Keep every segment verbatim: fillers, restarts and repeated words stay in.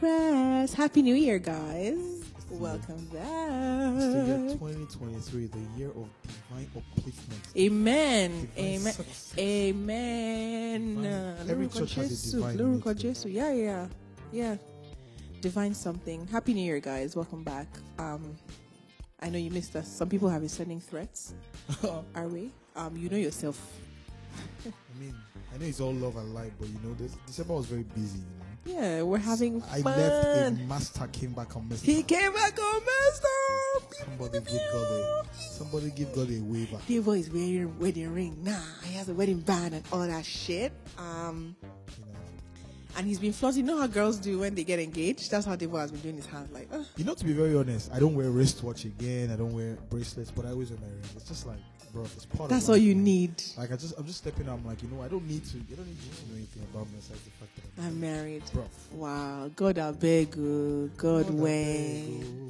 progress. Happy New Year, guys. Welcome back. It's the year twenty twenty-three, the year of divine upliftment. Amen. Divine Amen. success. Amen. Divine- Every Lórúkọ church has a Jésù, divine Lórúkọ in it, though. Jésù. Yeah, yeah. Yeah. Divine something. Happy New Year, guys. Welcome back. Um, I know you missed us. Some people have been sending threats our way. Um, you know yourself. I mean, I know it's all love and light, but you know, this December was very busy, you know. Yeah, we're having I fun. left a master, came back and messed He up. came back on messed up. Somebody give God a somebody give God a waiver. Devo is wearing a wedding ring. Nah, he has a wedding band and all that shit. Um, You know. and he's been flaunting. You know how girls do when they get engaged? That's how Devo has been doing his hand. Like, uh, You know, to be very honest, I don't wear wristwatch again. I don't wear bracelets, but I always wear my ring. It's just like, bro, it's part that's of all life, you man. need. Like I just, I'm just stepping out. I'm like, you know, I don't need to. You don't need you to know anything about me besides the fact that I'm, I'm married. bro. Wow. God, I beg you. God, way.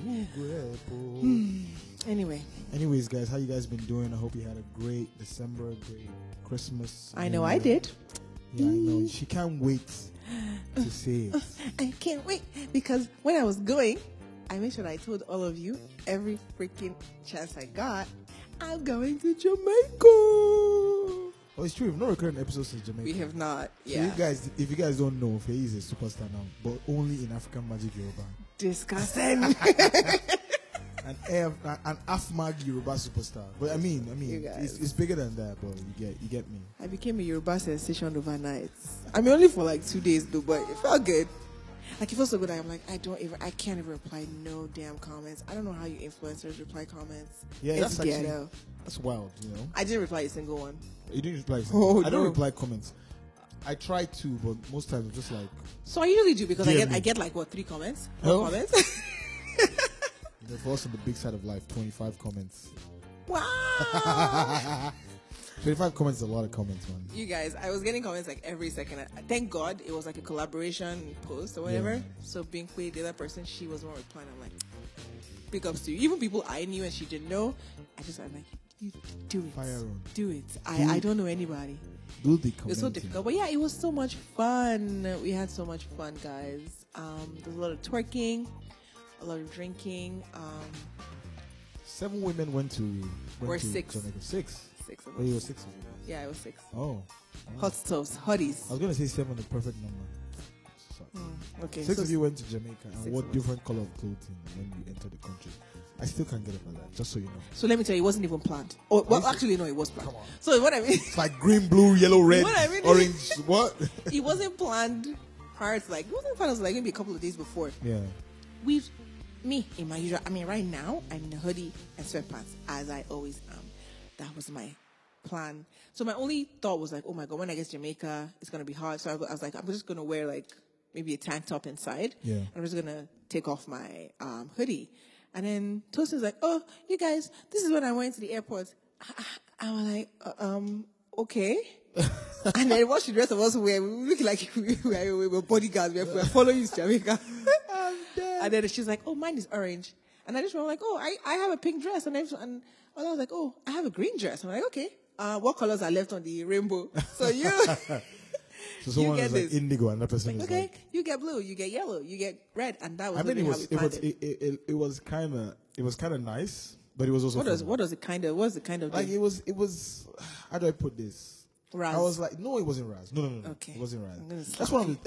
Hmm. Anyway, Anyways, guys, how you guys been doing? I hope you had a great December, great Christmas. I know New I Year. did. Yeah, I know. She can't wait to say it. I can't wait because when I was going, I made sure I told all of you every freaking chance I got, I'm going to Jamaica. Oh, it's true. We've not recorded an episode since Jamaica. We have not. So Yeah. you guys, if you guys don't know, Faye is a superstar now, but only in African Magic Yoruba. Disgusting. An F, an Afmag Yoruba superstar. But I mean, I You mean, guys. it's, it's bigger than that, but you get, you get me. I became a Yoruba sensation overnight. I mean, only for like two days though, but it felt good. Like, it felt so good. I'm like, I don't even, I can't even reply no damn comments. I don't know how you influencers reply comments. Yeah, It's that's actually ghetto. that's wild. You know, I didn't reply a single one. you didn't reply. Oh, I don't no. reply comments. I try to, but most times I'm just like, So I usually do because I D M get, me. I get like what, three comments? Oh. Four comments? you know, for us on the big side of life, twenty-five comments. Wow. twenty-five comments is a lot of comments, man. You guys, I was getting comments like every second. Thank God it was like a collaboration post or whatever. Yeah. So Binkwe, the other person, she was one replying. I'm like, big ups to you. Even people I knew and she didn't know, I just, I'm like, you do it. Fire on. Do it. I, Do I it. don't know anybody. Do the It was commenting. so difficult. But yeah, it was so much fun. We had so much fun, guys. Um, there was a lot of twerking, a lot of drinking. Um, Seven women went to. Went Or to six. Jamaica. Six. six of Oh, you were us. six of you. Yeah, it was six. Oh. Hot stoves, hotties. I was gonna say seven, the perfect number. So, Mm, okay. Six so of you went to Jamaica, and six what of us. different color of clothing when you enter the country? I still can't get over that. Just so you know. So let me tell you, it wasn't even planned. Oh, well, Is it? actually, no, it was planned. Come on. So what I mean, It's like green, blue, yellow, red, What I mean- orange. What? it wasn't planned prior to like, it wasn't planned. It was like maybe a couple of days before. Yeah. We've, me, in my usual, I mean, right now, I'm in a hoodie and sweatpants, as I always am. That was my plan. So my only thought was like, oh my God, when I get to Jamaica, it's going to be hot. So I was like, I'm just going to wear like maybe a tank top inside. Yeah. I'm just going to take off my um, hoodie. And then Toast like, oh, you guys, this is when I went to the airport. I, I, I was like, uh, um, okay. And then what should the rest of us wear? We were looking like we were, we were bodyguards. We were, we were following you to Jamaica. And then she's like, oh, mine is orange. And I just went like, oh, I, I have a pink dress. And, I, and I was like, oh, I have a green dress. I'm like, okay. Uh, what colors are left on the rainbow? So you, So someone get is like this. indigo, and that person is okay, like. you get blue, you get yellow, you get red. And that was I mean, it literally how was we it planned was it. it, it, it, it was kind of it was kind of nice, but it was also What does funny. what does it kind of what's the kind of like thing? it was it was how do I put this? Raz. I was like, no, it wasn't Raz. No, no, no, no. Okay. It wasn't Raz. I'm gonna That's slap what I'm.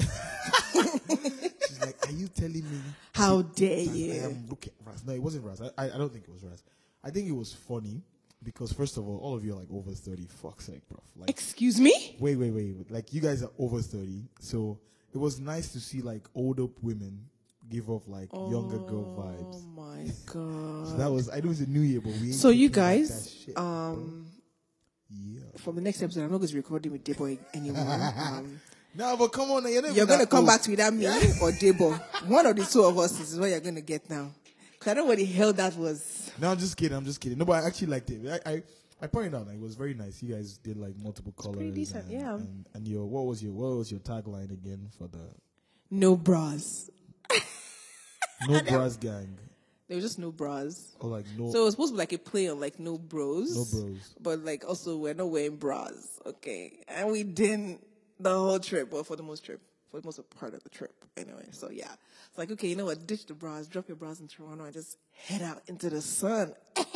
She's like, are you telling me? How dare that I you? am looking Raz? No, it wasn't Raz. I, I I don't think it was Raz. I think it was funny because first of all, all of you are like over thirty. Fuck's sake, bro. Like, Excuse me? wait, wait, wait, wait. Like you guys are over thirty, so it was nice to see like older women give off like younger girl vibes. Oh my god. So that was I know it's a new year, but we. Ain't So you taking back guys, that shit, bro. um, Yeah. for the next episode, I'm not going to be recording with Debo anymore. Um, No, but come on, you're, not you're even going to that come old. back to either me or Debo. One of the two of us is what you're going to get now. Because I don't know what the hell that was. No, I'm just kidding. I'm just kidding. No, but I actually liked it. I I, I pointed out like, it was very nice. You guys did like multiple colors. pretty decent, and, yeah. And, and your what was your what was your tagline again for the No bras. No Bras Gang? There was just no bras. Or like no So it was supposed to be like a play on like no bros. no bros. But like also we're not wearing bras. Okay. And we didn't the whole trip, or for the most trip. for the most part of the trip. Anyway, so yeah, it's like, okay, you know what? Ditch the bras, drop your bras in Toronto, and just head out into the sun. I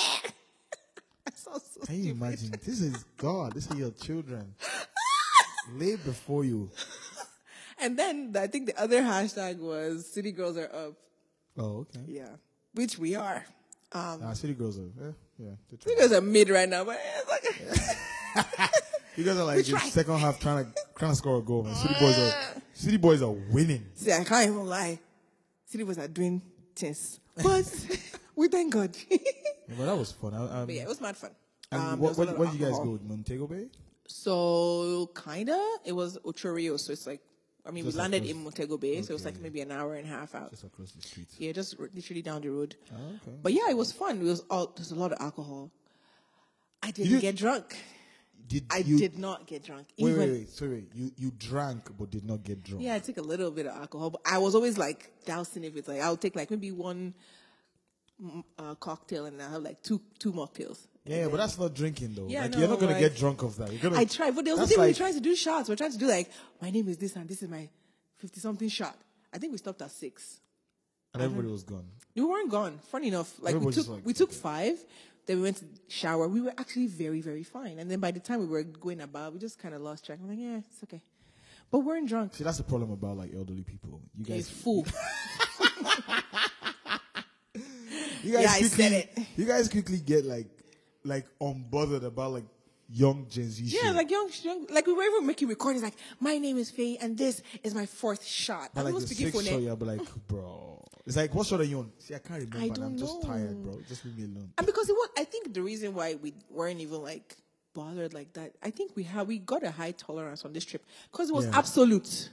sound so Can you stupid. imagine? This is God. This is your children. Lay before you. And then I think the other hashtag was City Girls Are Up. Oh, okay. Yeah, which we are. Um, Nah, city girls are, eh, yeah. they're City trying. Girls are mid right now, but it's like You guys are like We the tried. second half trying to trying to score a goal, man. City boys are City boys are winning. see, I can't even lie. City Boys are doing things, but we thank God. Yeah, but that was fun. I, um, But yeah, it was mad fun. and Um, there what, was a what, lot of where did you guys alcohol. go? Montego Bay? So kinda, it was Ocho Rios, so it's like, I mean, Just we landed across- in Montego Bay, so it was Okay. like maybe an hour and a half out. Just across the street. Yeah, just r- literally down the road. Oh, okay. But yeah, it was fun. It was all there's a lot of alcohol. I didn't you- get drunk. Did I you, did not get drunk. Wait, Even wait, wait. Sorry, wait. You you drank but did not get drunk. yeah, I took a little bit of alcohol, but I was always like dousing if it's like I'll take like maybe one mm, uh, cocktail and I'll have like two two mocktails. Yeah, yeah, but that's not drinking though. Yeah, like no, you're not gonna like- get drunk off that. You're gonna. I tried, but there was that's nothing we were like- trying to do shots. We're trying to do like my name is this and this is my fifty something shot. I think we stopped at six. And everybody was gone. We weren't gone. Funny enough, like we Everybody took just like, we took okay. five. Then we went to shower. We were actually very very fine. And then by the time we were going about, we just kind of lost track. I'm like, yeah, it's okay. But we weren't drunk. See, that's the problem about like elderly people. You It's guys, full. you guys Yeah, I quickly, said it. You guys quickly get like, like unbothered about like young Gen Z shit. Yeah, like young, young, like we were even making recordings. Like, my name is Faye, and this is my fourth shot. But I like was the speaking sixth for shot, ne- you'll be like, bro. It's like, what shot are you on? See, I can't remember. I and don't I'm just know. tired, bro. Just leave me alone. And because it was, I think the reason why we weren't even like bothered like that, I think we had we got a high tolerance on this trip because it was Yeah. absolute.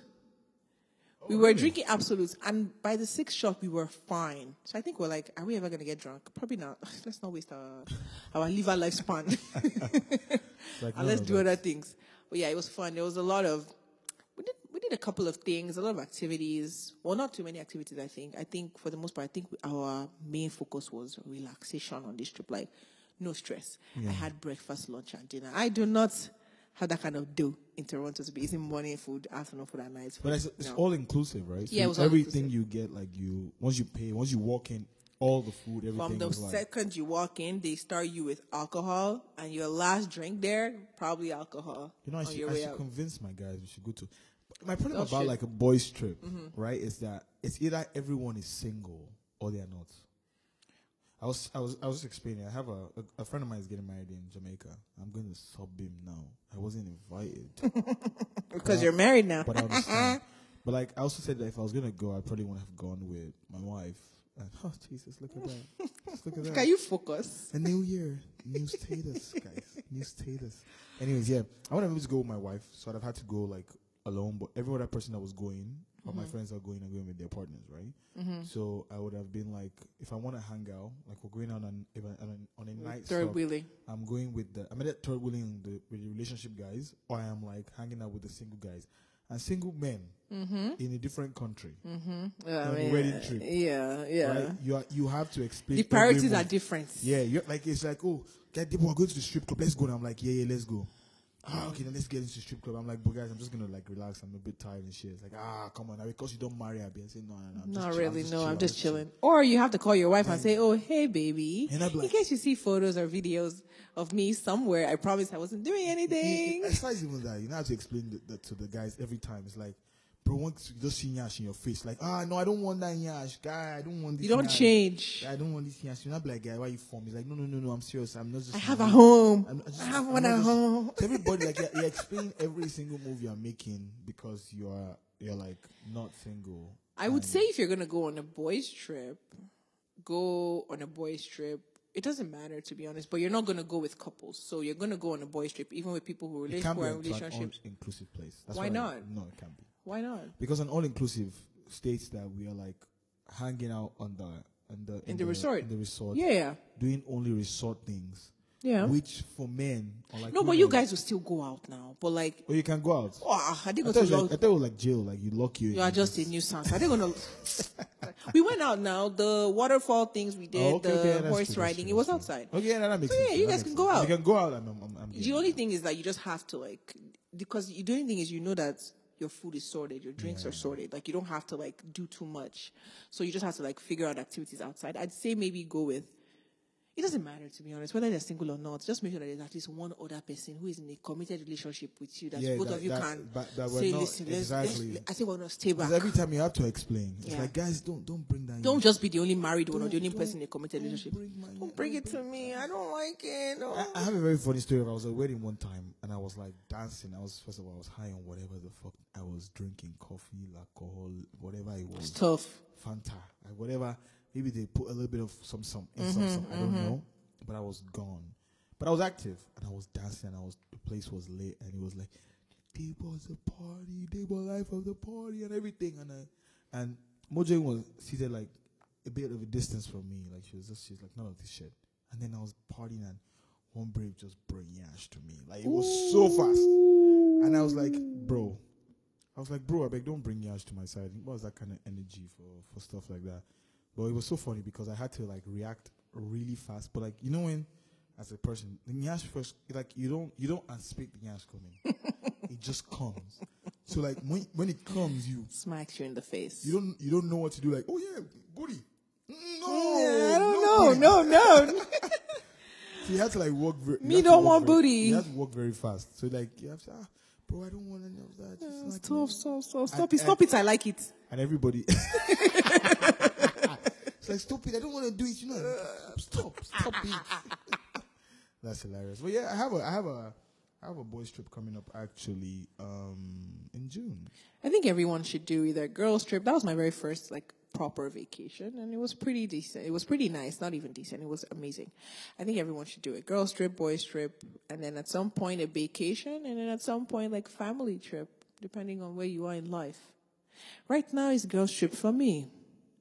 We were really? drinking absolutes, and by the sixth shot, we were fine. So I think we're like, are we ever gonna get drunk? Probably not. Let's not waste our our liver lifespan. Like, and none let's of do that. other things. But yeah, it was fun. There was a lot of we did we did a couple of things, a lot of activities. Well, not too many activities. I think. I think for the most part, I think our main focus was relaxation on this trip. Like, no stress. I had breakfast, lunch, and dinner. I do not have that kind of do in Toronto to be eating morning food, afternoon food, and night food. But it's, it's No. all inclusive, right? So Yeah, it was all everything inclusive. you get, like you, once you pay, once you walk in, all the food, everything From the is like. second you walk in, they start you with alcohol, and your last drink there, probably alcohol. You know, I on should, your I way should out. convince my guys we should go to. My problem Y'all about should. like a boys' trip, right, is that it's either everyone is single or they are not. I was, I was, I was just explaining. I have a, a, a friend of mine is getting married in Jamaica. I'm going to sub him now. I wasn't invited, Because you're married now. but I understand. But like, I also said that if I was going to go, I probably would have gone with my wife. And, oh Jesus, look at that! Just look at that! Can you focus? A new year, new status, guys. New status. Anyways, yeah, I would have to go with my wife, so I'd have had to go like alone. But every other person that was going, or my friends are going, are going with their partners, right? So I would have been like, if I want to hang out, like we're going on an if I- on, a- on a night Third stop, wheeling. I'm going with the I'm either third wheeling the, with the relationship guys, or I am like hanging out with the single guys and single men in a different country. Yeah, On a wedding trip. Yeah, yeah. Right? You are, you have to explain. The priorities every are move. different. Yeah, you're like it's like, oh, get people are going to the strip club. Let's go. And I'm like, yeah, yeah, let's go. Ah, okay, then let's get into the strip club. I'm like, but guys, I'm just gonna like relax. I'm a bit tired and shit. It's like, ah, come on, now because you don't marry, I'll be and say no, no, no. I'm just Not chill, really, just no. chill, I'm just chill." chilling. Or you have to call your wife and say, "Oh, hey, baby." And I'd be In like- case you see photos or videos of me somewhere, I promise I wasn't doing anything. It's not even that. You know how to explain that that to the guys every time. It's like, bro, once you just see nyash in your face, like, ah, no, I don't want that nyash, guy. I don't want this. You don't nyash. change. I don't want this nyash. You're not like, guy, why you from? He's like, no, no, no, no. I'm serious. I'm not just. I have a home. I'm- I just- I have I'm one not at just- home. To everybody, like, you explain every single move you're making because you are you're like not single. I would And say if you're gonna go on a boys' trip, go on a boys' trip. It doesn't matter, to be honest, but you're not gonna go with couples. So you're gonna go on a boys' trip, even with people who, it relate, can't who be are a- in to an relationships. all-inclusive place. That's Why what I- not? no, it can't be Why not? because an all-inclusive states that we are like hanging out on the on the In the resort. in the resort, Yeah, yeah, doing only resort things, yeah. which for men are like No, but women, you guys will still go out now. But like, oh, you can go out. oh, I didn't I go thought, to it was long. like, I thought it was like jail, like you lock you. in You are and just a nuisance. Are they gonna? We went out now. The waterfall things we did, Oh, okay, the okay, yeah, that's horse true, that's riding. true, it was that's true. outside. Okay, yeah, that makes So, sense. yeah, you That guys makes can sense. go out. You can go out. I'm, I'm, I'm The getting only it. thing is that you just have to like, because the only thing is you know that your food is sorted, your drinks Yeah. are sorted. Like, you don't have to, like, do too much. So you just have to, like, figure out activities outside. I'd say maybe go with, it doesn't matter, to be honest, whether they're single or not. Just make sure that there's at least one other person who is in a committed relationship with you, that Yeah, both that- of you that- can but- that we're say, not- listen, let's, exactly. let's, I think we're going to stay back. Because every time you have to explain, it's Yeah. like, guys, don't don't bring that. Don't in. just be the only married one or Don't- the only don't- person in a committed don't relationship. bring my- Don't bring it to me. I don't like it. No. I, I have a very funny story. I was at a wedding one time and I was like dancing. I was first of all I was high on whatever the fuck I was drinking, coffee, alcohol, whatever it was. It's tough. Fanta, like whatever. Maybe they put a little bit of some some in some, some I don't know. But I was gone. But I was active and I was dancing and I was the place was lit and it was like they was a party, they were life of the party and everything and I and Mojo was seated like a bit of a distance from me. Like she was just she's like none of this shit. And then I was partying and one brave just brainwashed to me. Like it was so fast. And I was like, bro. I was like, bro, I beg don't bring Yash to my side. What was that kind of energy for, for stuff like that? But it was so funny because I had to like react really fast. But like you know when as a person, the Nyash first, like you don't you don't anticipate the Nyash coming. It just comes. So like when when it comes, you Smacks you in the face. you don't you don't know what to do. Like oh yeah, goody. Mm, No, Yeah, I don't no, know. booty. No, no. So you had to like walk. Very, Me don't want booty. You have to walk very fast. So like you have to, ah, bro, I don't want any of that. Just like, Stop, stop, stop, stop And- it, stop it. I like it. and everybody. It's like stop it. I don't want to do it. You know, stop, stop it. That's hilarious. But yeah, I have a, I have a, I have a boys trip coming up actually um, in June. I think everyone should do either a girls trip. That was my very first like proper vacation, and it was pretty decent. It was pretty nice, not even decent. It was amazing. I think everyone should do it. Girls trip, boys trip, and then at some point a vacation, and then at some point like family trip, depending on where you are in life. Right now it's girls trip for me.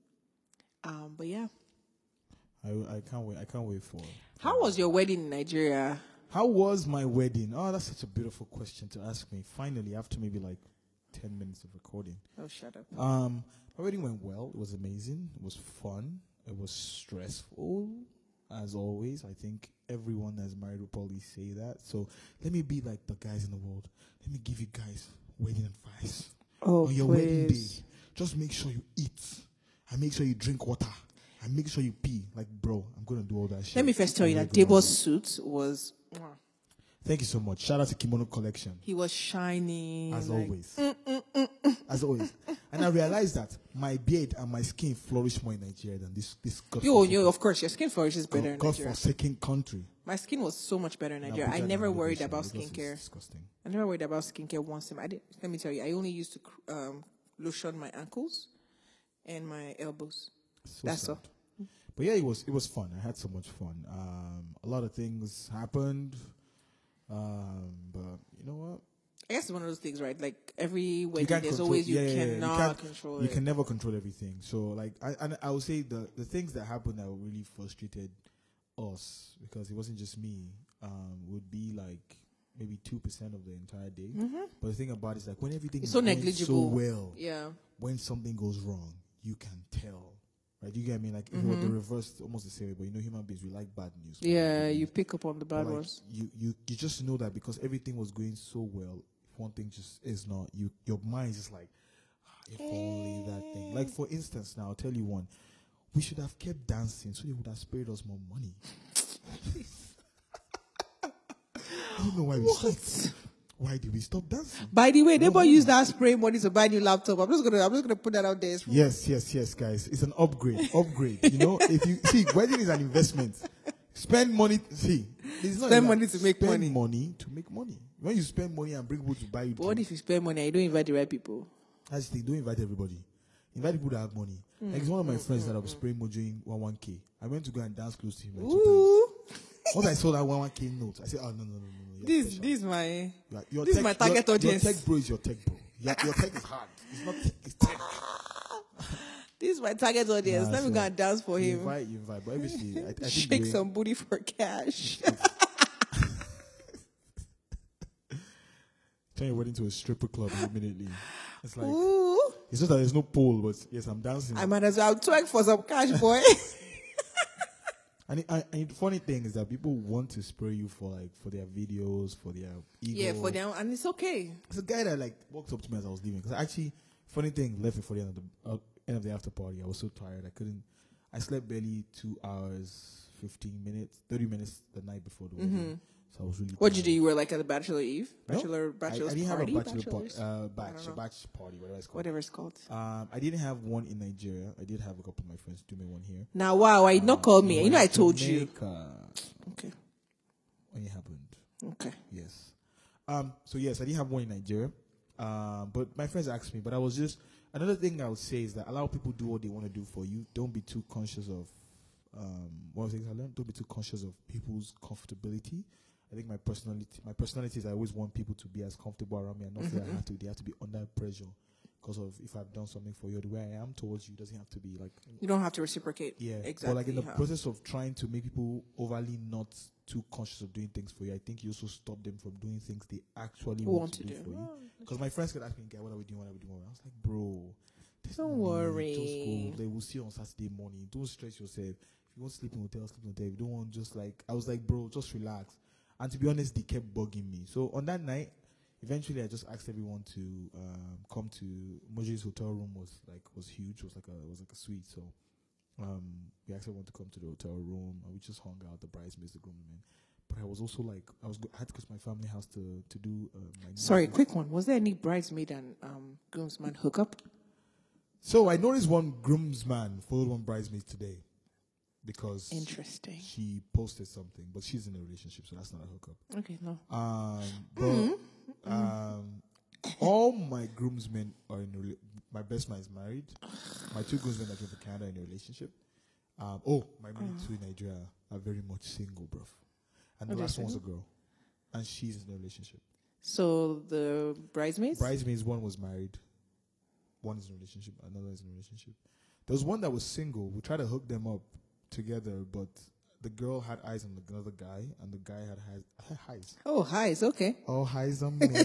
Um, but yeah. I, I can't wait. I can't wait for. How was your wedding in Nigeria? How was my wedding? Oh, that's such a beautiful question to ask me. Finally, after maybe like ten minutes of recording. Oh, shut up. Um, my wedding went well. It was amazing. It was fun. It was stressful, as always. I think everyone that's married will probably say that. So let me be like the guys in the world. Let me give you guys wedding advice. Oh, On your wedding day, please. just make sure you eat and make sure you drink water and make sure you pee. Like, bro, I'm gonna do all that shit. Let me first tell you I'm that gonna go Debo's on. suit was, Thank you so much. Shout out to Kimono Collection. he was shiny. As like- always. As always. And I realized that my beard and my skin flourish more in Nigeria than this this Yo, yo, of course, your skin flourishes better in God Nigeria. forsaken country. My skin was so much better in Now, Nigeria. put I that in never worried elevation. about Lagos is skincare. Disgusting. I never worried about skincare once. I did. Let me tell you, I only used to cr- um, lotion my ankles and my elbows. So That's sad. all. But yeah, it was it was fun. I had so much fun. Um, a lot of things happened. Um, but you know what? I guess it's one of those things, right? Like every You wedding, can't there's control- always you yeah, yeah, yeah. You cannot can't- control You it. can never control everything. So like I and I would say the the things that happened that really frustrated us because it wasn't just me. Um, would be like maybe two percent of the entire day. But the thing about it is like when everything It's is so going negligible. so well, Yeah. when something goes wrong, you can tell. Right? You get me? Like if it was the reverse, it's almost the same way. But you know, human beings we like bad news. We like Yeah, good you news. pick up on the But, bad like, ones. You, you you just know that because everything was going so well, if one thing just is not, you your mind is just like, ah, if only that thing. Like for instance, now I'll tell you one. We should have kept dancing so they would have spared us more money. I don't know why we stopped. Why did we stop dancing? By the way, neighbor no. used that spray money to buy a new laptop. I'm just gonna, I'm just gonna put that out there. It's- Yes, yes, yes, guys. It's an upgrade. Upgrade. You know, if you see, wedding is an investment. Spend money. See, it's not Spend like- money to make spend money. money to make money. When you spend money and bring people to buy you, But what drink, if you spend money and you don't invite the right people? that's the thing. Don't invite everybody. Invite people that have money. Like it's one of my friends that I was spraying mojo in one one k. I went to go and dance close to him. Like two times. Ooh, Once I saw that one one k note, I said, "Oh no, no, no, no, no! you're this, special. this my. You are- your this is tech- my target your, audience. Your tech bro is your tech bro. Your, your tech is hard. It's not tech. It's tech. This is my target audience. Nah, Let me so go and dance for You him. invite, you invite. But obviously, I, I think Shake doing- some booty for cash. turn your wedding to a stripper club immediately. It's like Ooh, it's just that there's no pole, but yes, I'm dancing. I might as well twerk for some cash, boy. And, it, and, and the funny thing is that people want to spray you for like for their videos, for their ego. Yeah, for them, and it's okay. It's a guy that like walked up to me as I was leaving. Because actually, funny thing, left before the end of the uh, end of the after party. I was so tired, I couldn't. I slept barely two hours, fifteen minutes, thirty minutes the night before the wedding. Mm-hmm. So I was really. What did you do? You were like at the bachelor eve, No, bachelor, bachelor's I, I didn't party, have a bachelor bachelor's? party, uh, I batch, don't a know. batch party, whatever it's called. Whatever it's called. Um, I didn't have one in Nigeria. I did have a couple of my friends do me one here. Now, wow, why you not call me? Uh, You know, I when told you. Jamaica, Okay. when it happened. Okay. Yes. Um. So yes, I didn't have one in Nigeria. Um. But my friends asked me. But I was just another thing I would say is that allow people do what they want to do for you. Don't be too conscious of. Um. One of the things I learned. Don't be too conscious of people's comfortability. I think my personality, my personality is I always want people to be as comfortable around me and not feel I have to. They have to be under pressure because of if I've done something for you. The way I am towards you doesn't have to be like. You don't have to reciprocate. Yeah, Exactly. but like in the how- process of trying to make people overly not too conscious of doing things for you, I think you also stop them from doing things they actually want, Want to, to do, do. for you. Oh, Because my friends could ask me, "Guy, what are we doing? What are we doing?" I was like, "Bro, there's Don't no need. worry. Just go. They will see you on Saturday morning. Don't stress yourself. If you want to sleep in hotel, sleep in hotel. If you don't want, just like I was like, bro, just relax." And to be honest, they kept bugging me. So on that night, eventually, I just asked everyone to um, come to Moji's hotel room. was like was huge. It was like a it was like a suite. So um, we asked everyone to come to the hotel room, and we just hung out. The bridesmaids, the groomsmen. But I was also like, I was go- I had to go to my family house to to do. Uh, my Sorry, music. quick one. Was there any bridesmaid and um, groomsman hookup? So I noticed one groomsman followed one bridesmaid today because Interesting. she posted something, but she's in a relationship, so that's not a hookup. Okay, no. Um, but um, all my groomsmen are in a rela- my best man is married. My two groomsmen that came from Canada are in a relationship. Um, oh, my main two in Nigeria are very much single, bruv. And the Oh, they're last one's a single? girl, and she's in a relationship. So the bridesmaids? Bridesmaids, one was married, one is in a relationship, another is in a relationship. There was one that was single. We tried to hook them up together, but the girl had eyes on another guy, and the guy had highs. highs. Oh, hi. It's okay. All highs on me.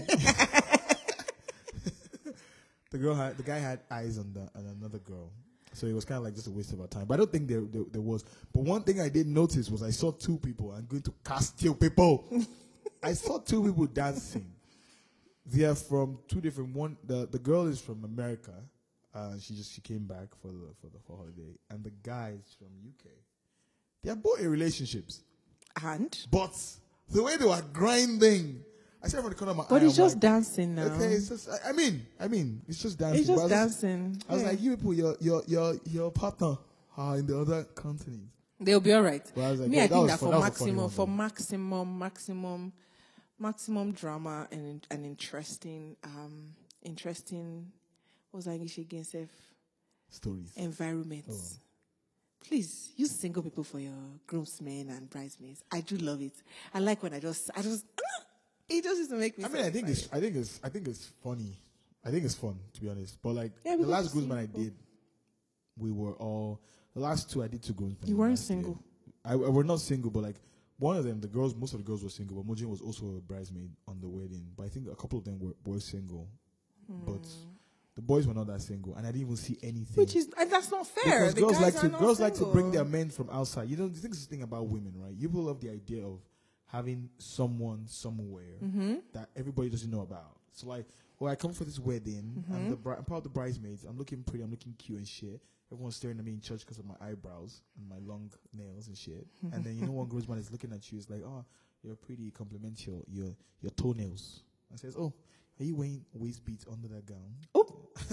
The girl had, the guy had eyes on the on another girl, so it was kind of like just a waste of our time. But I don't think there, there there was. But one thing I did notice was I saw two people. I'm going to cast you people. I saw two people dancing. They are from two different. One the the girl is from America. Uh, she just she came back for the for the for holiday, and the guy is from U K. They are both in relationships, And? but the way they were grinding, I said from the corner of my eye, But it's I'm just like, dancing now. okay, it's just. I, I mean, I mean, it's just dancing. It's but just I was dancing. I was Yeah. like, you people, your your your your partner are in the other continent. They'll be all right. Well, I was like, Me, yeah, I that think was that fun. for That was a funny maximum, one, for though. maximum, maximum, maximum drama and and interesting, um, interesting. What was I English again? Self Stories. environments. Oh. Please use single people for your groomsmen and bridesmaids. I do love it. I like when I just, I just, it just used to make me. I so mean, I think excited. it's, I think it's, I think it's funny. I think it's fun, to be honest. But like Yeah, the we last got to see groomsman I people. did, we were all the last two I did two groomsmen. You weren't last year. single. I, I were not single, but like one of them, the girls, most of the girls were single. But Mojin was also a bridesmaid on the wedding. But I think a couple of them were, were single, but the boys were not that single, and I didn't even see anything. Which is, and that's not fair. Because The girls guys like are to not girls like to bring single. their men from outside. You know, the thing is the thing about women, right? You will love the idea of having someone somewhere Mm-hmm. that everybody doesn't know about. So like, well, I come for this wedding. I'm the bri- I'm part of the bridesmaids. I'm looking pretty. I'm looking cute and shit. Everyone's staring at me in church because of my eyebrows and my long nails and shit. And then you know one groomsman is looking at you. Is like, oh, you're pretty. Compliment your your your toenails. And says, oh, are you wearing waist beads under that gown? Oh.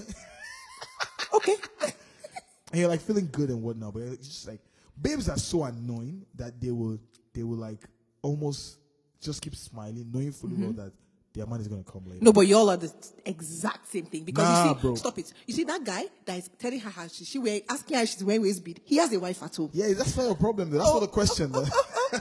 Okay. And you're like feeling good and whatnot, but it's just like babes are so annoying that they will they will like almost just keep smiling, knowing fully well that their man is gonna come later. No, but y'all are the exact same thing. Because Nah, you see, bro. stop it. You see that guy that is telling her how she, she wear, asking her if she's wearing waist bead. He has a wife at home. Yeah, that's not your problem. Though. That's not the question. Though.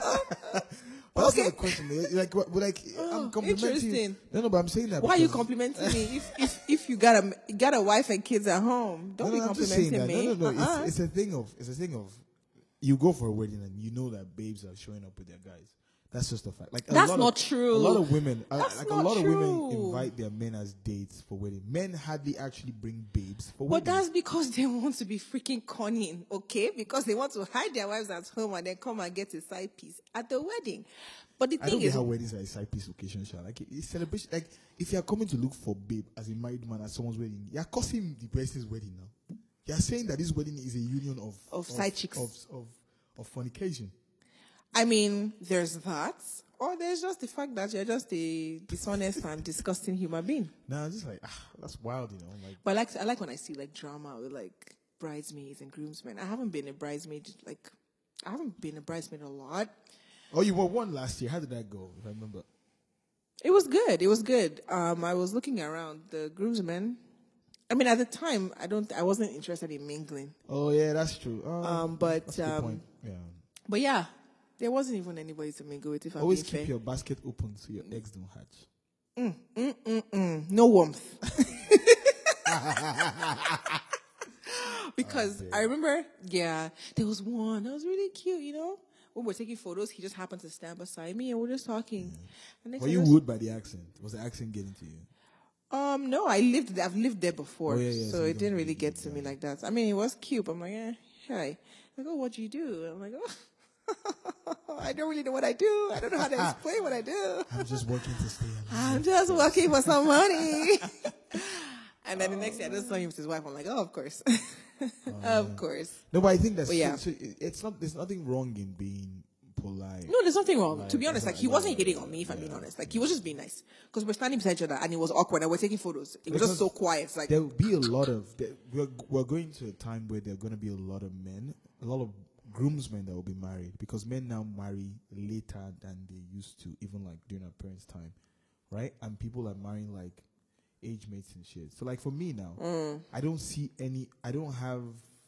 But that's Okay. not the question. Though. Like, what- but like, I'm complimenting. interesting. No, no, but I'm saying that. Why are you because- complimenting me if, if if you got a you got a wife and kids at home? Don't No, be no, I'm just saying complimenting that. me. No, no, no. Uh-uh. It's, it's a thing of. It's a thing of. You go for a wedding and you know that babes are showing up with their guys. That's just a fact. Like a That's lot not of, true. A lot of women, uh, That's like not a lot true. of women invite their men as dates for wedding. Men hardly actually bring babes for But weddings. that's because they want to be freaking cunning, okay? Because they want to hide their wives at home and then come and get a side piece at the wedding. But the I thing don't get is, how weddings are a side piece occasion, Sha. Like it's celebration. Like if you are coming to look for babe as a married man at someone's wedding, you are causing the person's wedding now. You are saying that this wedding is a union of Of side chicks. of of, of fornication. I mean, there's that, or there's just the fact that you're just a dishonest and disgusting human being. Nah, it's just like ah, that's wild, you know. Like, But I like I like when I see like drama with like bridesmaids and groomsmen. I haven't been a bridesmaid like I haven't been a bridesmaid a lot. oh, you were one last year. How did that go? If I remember. It was good. It was good. Um, I was looking around the groomsmen. I mean, at the time, I don't. I wasn't interested in mingling. Oh yeah, that's true. Oh, Um, but that's a good um, point. Yeah. but yeah, there wasn't even anybody to mingle with. If I'm Always being keep fair. your basket open so your eggs don't hatch. Mm, mm, mm, mm. No warmth. Because Oh, I remember, yeah, there was one that was really cute, you know. When we're taking photos, he just happened to stand beside me and we're just talking. And next Were thing you I was- wooed by the accent? Was the accent getting to you? Um, no, I lived there. I've lived there before, Oh, yeah, yeah, so, so you it didn't don't really really get get to that. me like that. I mean, it was cute. I'm like, eh, hi. Like, oh, what do you do? I'm like, oh, I don't really know what I do. I don't know how to explain what I do. I'm just working to stay alive. I'm just working for some money. And then the next day, I just saw him with his wife. I'm like, oh, of course, of course. No, but I think that's But yeah. so, so it- it's not. There's nothing wrong in being polite. No, there's nothing wrong. Like, to be honest, that's like he not- wasn't hitting on me. If I'm being honest, like he was just being nice because we're standing beside each other and it was awkward and we're taking photos. It was Because just so quiet. It's like, There will be a lot of. There, we're we're going to a time where there are going to be a lot of men, a lot of groomsmen that will be married because men now marry later than they used to, even like during our parents' time, right? And people are marrying like age mates and shit. So like for me now, mm, I don't see any. I don't have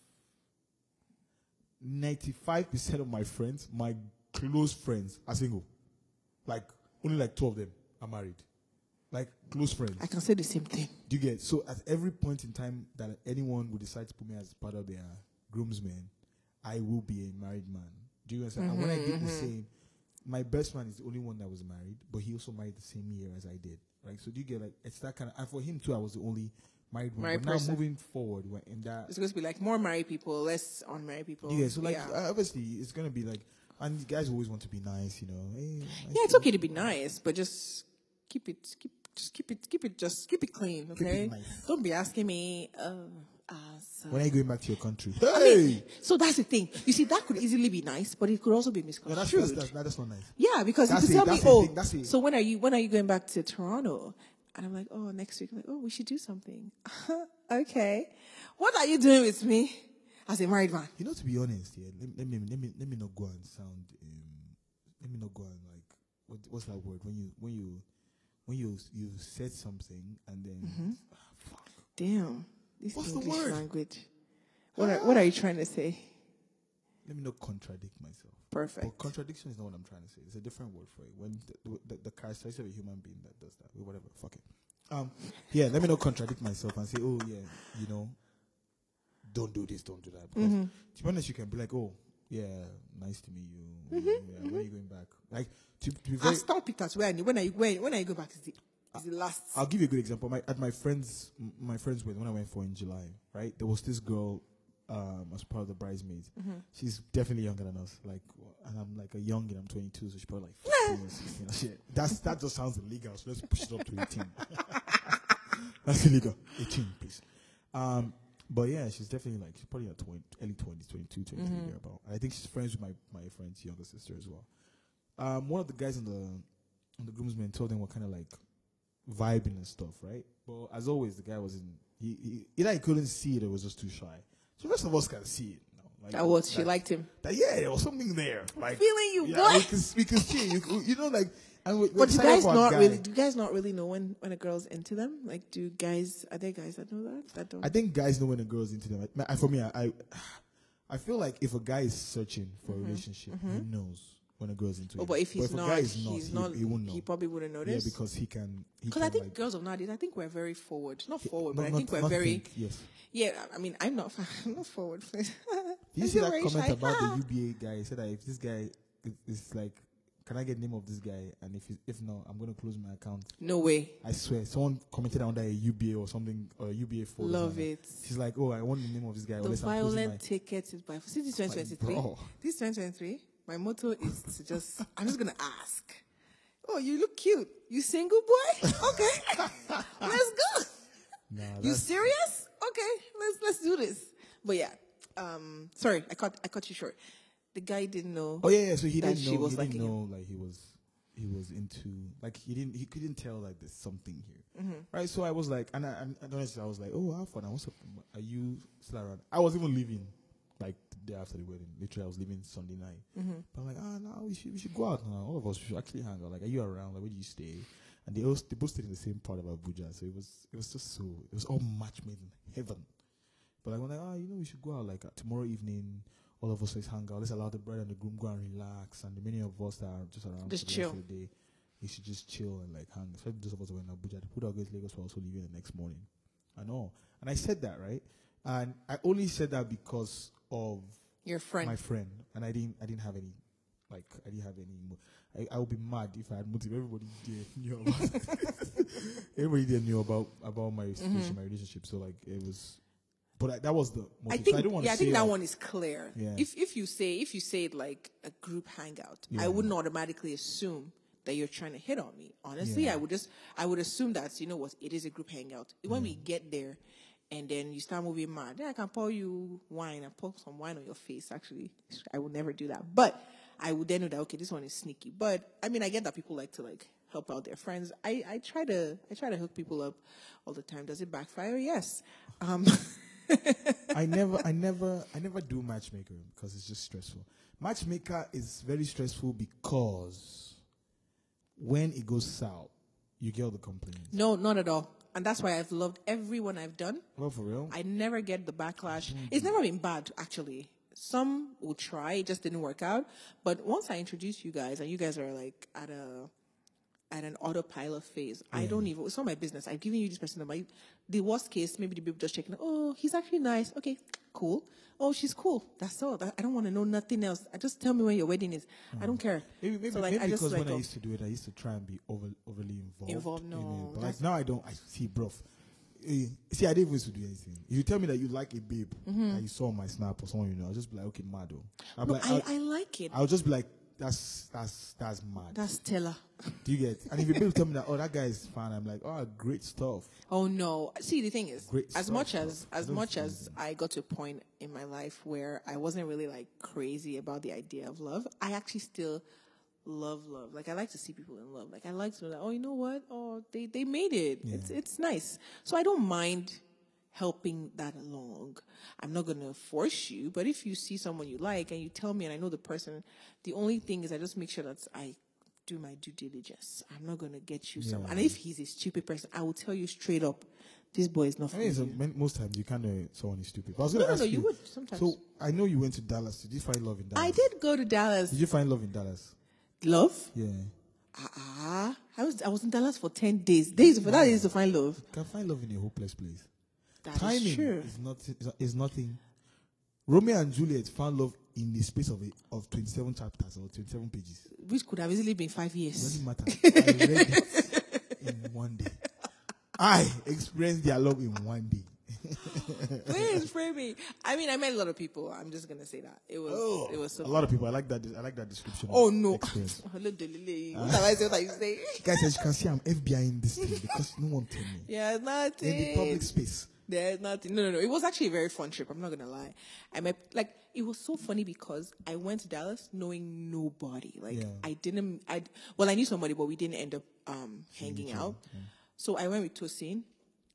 ninety-five percent of my friends, my close friends, are single. Like only like two of them are married. Like close friends. I can say the same thing. Do you get? So at every point in time that anyone would decide to put me as part of their groomsmen, I will be a married man. Do you understand? And when I did the same, my best man is the only one that was married, but he also married the same year as I did. Right? So do you get like it's that kind of? And for him too, I was the only married one. Married but now person. moving forward, we're in that. It's going to be like more married people, less unmarried people. Yeah. So like yeah. uh, obviously it's gonna be like, and you guys always want to be nice, you know. Hey, nice Yeah, it's to- okay to be nice, but just keep it, keep, just keep it, keep it, just keep it clean, Keep it okay? nice. Don't be asking me, uh, uh, so. When are you going back to your country? I Hey. mean, so that's the thing. You see, that could easily be nice, but it could also be No, misconstrued. that's that's, that's that's not nice. Yeah, because That's you could it, tell me, that's the oh, thing, that's it. so when are you, when are you going back to Toronto? And I'm like, oh, next week. I'm like, oh, we should do something. Okay. What are you doing with me as a married man? You know, to be honest, yeah, let, let me let me let me not go and sound um, let me not go and like what what's that word when you when you when you you said something and then ah, fuck. Damn. This What's the English word? language. What are, what are you trying to say? Let me not contradict myself. Perfect. But contradiction is not what I'm trying to say. It's a different word for it. When the, the, the characteristic of a human being that does that, whatever, fuck it. Um, yeah, let me not contradict myself and say, oh yeah, you know, don't do this, don't do that. Because Mm-hmm. to be honest, you can be like, oh yeah, nice to meet you. Yeah, when are you going back? Like to, to be very, I'll stop it at when when are you when when are you go back is the is the last I'll give you a good example. My, at my friend's m- my friend's wedding when I went for in July, right? There was this girl um, as part of the bridesmaids. She's definitely younger than us. Like, and I'm like a young and I'm twenty-two, so she's probably like fifteen or sixteen. or shit. That's that just sounds illegal. So let's push it up to eighteen. That's illegal. eighteen, please. Um, but yeah, she's definitely like she's probably at twenty, early twenties, twenty-two, twenty-three, thereabout. And I think she's friends with my my friend's younger sister as well. Um, one of the guys on the on the groomsmen told them what kind of like vibing and stuff, right? But as always, the guy was in. He, he either he couldn't see it or was just too shy. So the rest of us can see it. You know, like, that was she that- liked him. that, yeah, there was something there. Like Feeling you, yeah, boy. we can we can see it. You, you know, like. And we, we But do decided guys for a not guy. really do guys not really know when, when a girl's into them? Like do guys are there guys that know that? That don't I think guys know when a girl's into them. I, for me, I, I I feel like if a guy is searching for a relationship, he knows when a girl's into Oh, him. but if he's if a not, guy is not, he's he, not he won't know. he probably wouldn't Yeah, notice. because he can. he Because can, I think like, girls of nowadays, I think we're very forward. Not forward, not- but I not- think we're not very think, yes. yeah. I mean, I'm not I'm not forward. Did you see that comment about the U B A guy? He said that if this guy is, is like can I get the name of this guy? And if if not, I'm going to close my account. No way. I swear. Someone commented under a U B A or something, or a U B A folder. Love it. She's like, oh, I want the name of this guy. The unless I'm violent closing my- ticket is by. See, this twenty twenty-three. Like, bro. This twenty twenty-three. My motto is to just. I'm just gonna ask. Oh, you look cute. You single, boy? Okay, let's go. Nah, You that's- serious? Okay, let's let's do this. But yeah, um, sorry, I cut I cut you short. The guy didn't know. Oh yeah, yeah. So he that didn't she know. was He liking didn't him. know like he was he was into like he didn't he couldn't tell like there's something here, Mm-hmm. right? So I was like, and I and and honestly, I was like, oh, how fun! What's up? Are you still around? I was even leaving like the day after the wedding. Literally, I was leaving Sunday night. Mm-hmm. But I'm like, ah, no, we should we should go out now. All of us should actually hang out. Like, are you around? Like, where do you stay? And they all they both stayed in the same part of Abuja, so it was it was just so it was all match made in heaven. But like, I'm like, ah, you know, we should go out like uh, tomorrow evening. All of us let's hang out. Let's allow the bride and the groom go and relax. And the many of us that are just around Just for the chill. rest of the day, we should just chill and like hang. Especially those of us who are in Abuja. The people that are going to Lagos were also leaving the next morning. I know. And I said that, right? And I only said that because of Your friend. my friend. And I didn't I didn't have any like I didn't have any mo- I, I would be mad if I had motive. Everybody there knew about everybody there knew about about my situation, my relationship. So like it was but I, that was the motive. I So think I don't want yeah, to I think say that like, one is clear. Yeah. If if you say if you say it like a group hangout, Yeah. I wouldn't automatically assume that you're trying to hit on me. Honestly, Yeah. I would just I would assume that you know what it is a group hangout. When we get there, and then you start moving mad, then I can pour you wine and pour some wine on your face. Actually, I would never do that, but I would then know that okay, this one is sneaky. But I mean, I get that people like to like help out their friends. I I try to I try to hook people up all the time. Does it backfire? Yes. Um, I never, I never, I never do matchmaker because it's just stressful. Matchmaker is very stressful because when it goes south, you get all the complaints. No, not at all. And that's why I've loved everyone I've done. Well, for real. I never get the backlash. It's never been bad, actually. Some will try, it just didn't work out. But once I introduce you guys, and you guys are like at a at an autopilot phase, I don't even. It's not my business. I've given you this person. My the worst case, maybe the people just checking. Oh, he's actually nice. Okay, cool. Oh, she's cool. That's all. That, I don't want to know nothing else. I just tell me when your wedding is. I don't care. Maybe, maybe, So, like, maybe I just because let when I go. used to do it, I used to try and be over, overly involved. Involved, in no, it. But like that's- now I don't. I see, bro. Eh, see, I didn't even used to do anything. If you tell me that you like a babe that you saw on my snap or someone you know, I'll just be like, okay, mad. oh. I'll be No, like, I, I'll, I like it. I'll just be like, that's that's that's mad. That's Stella. Do you get? And if you babe tell me that, oh, that guy is fine, I'm like, oh, great stuff. Oh no! See, the thing is, Great as stuff, much bro. as as Don't much feel as I got to a point in my life where I wasn't really like crazy about the idea of love, I actually still love love. Like I like to see people in love. Like I like to know that, oh, you know what? Oh, they they made it. It's it's nice. So I don't mind helping that along. I'm not gonna force you, but if you see someone you like and you tell me and I know the person, the only thing is I just make sure that I do my due diligence. I'm not gonna get you some. And if he's a stupid person, I will tell you straight up, this boy is not for I mean, so you. man- most times you kind of someone is stupid. But I was going No, to no, ask no, you. you would sometimes. So I know you went to Dallas. Did you find love in Dallas? I did go to Dallas. Did you find love in Dallas? Love? Yeah. Ah, I was I was in Dallas for ten days. Days for that is to find love. You can find love in a hopeless place. That is Timing true. is not is, is nothing. Romeo and Juliet found love in the space of a, of twenty-seven chapters or twenty-seven pages. Which could have easily been five It years. doesn't matter. I read it in one day. I experienced their love in one day. Please free me. I mean, I met a lot of people. I'm just gonna say that it was it was so. a lot of people. I like that. I like that description. Oh of no! Experience. Hello, Delile. What have I said? What are you saying? Guys, as you can see, I'm F B I in this thing because no one tell me. Yeah, nothing. In the public space. There's nothing. No, no, no. It was actually a very fun trip. I'm not gonna lie. I met like it was so funny because I went to Dallas knowing nobody. Like Yeah. I didn't. I well, I knew somebody, but we didn't end up um, hanging out. So I went with Tosin.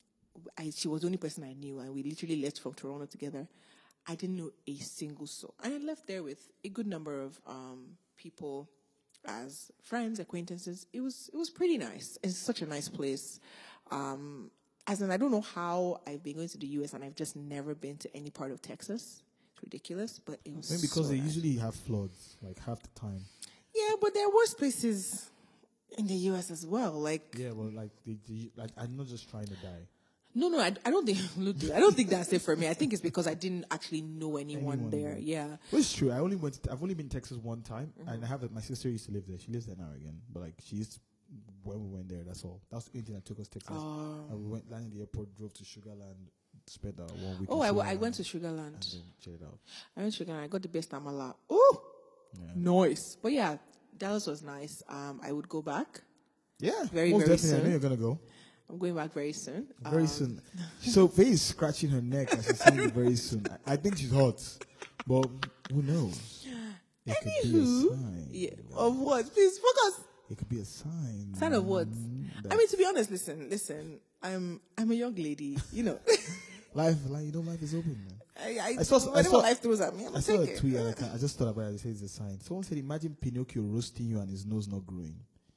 I, she was the only person I knew, and we literally left from Toronto together. I didn't know a single soul, and I left there with a good number of um, people as friends, acquaintances. It was it was pretty nice. It's such a nice place. Um, as in, I don't know how I've been going to the U S and I've just never been to any part of Texas. It's ridiculous, but it was Maybe because so they nice. usually have floods like half the time. Yeah, but there are worse places in the U S as well. Like Yeah, well, like they, they like I'm not just trying to die. No, no, I, I don't think I don't think that's it for me. I think it's because I didn't actually know anyone, Anyone there. there. Yeah. Well, it's true. I only went. To, I've only been to Texas one time, mm-hmm. and I have a, my sister used to live there. She lives there now again, but like she used to, when we went there. That's all. That was the only thing that took us to Texas. Oh. And we went landed at the airport, drove to Sugarland, spent uh, one week. Oh, I, w- I Sugarland, went to Sugarland. and then checked it out. I went to Sugarland. I got the best amala. Oh, Yeah. nice. But yeah, Dallas was nice. Um, I would go back. Yeah, Very, most very definitely. I know soon. you're gonna go. I'm going back very soon. Very Um, soon. So Faye is scratching her neck and she's saying very soon. I, I think she's hot, but who knows? It could be a Anywho, sign. yeah. Of what? Please focus. It could be a sign. Sign of what? that I mean, to be honest, listen, listen. I'm I'm a young lady, you know. life, like you know, life is open, man. I, I, I saw- I whatever saw- life throws at me, I'm I gonna saw a take tweet it. and I, can't, I just thought about it. It says it's a sign. Someone said, "Imagine Pinocchio roasting you and his nose not growing,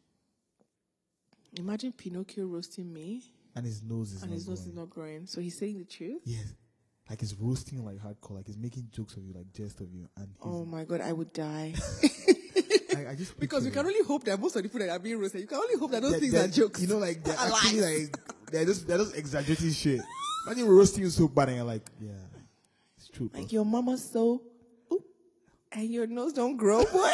Imagine Pinocchio roasting me and his nose is and not his nose growing." is not growing. So he's saying the truth. Yes, like he's roasting like hardcore, like he's making jokes of you, like jest of you, and he's, Oh my God, I would die. I, I just Because we picture can it. only hope that most of the people that are being roasted, you can only hope that those They're- things they're- are jokes. You know, like they're Are actually lies. like they're just they're just exaggerating shit. Imagine roasting you so bad and you're like, yeah, it's true. bro. Like your mama's so, oop, and your nose don't grow, boy.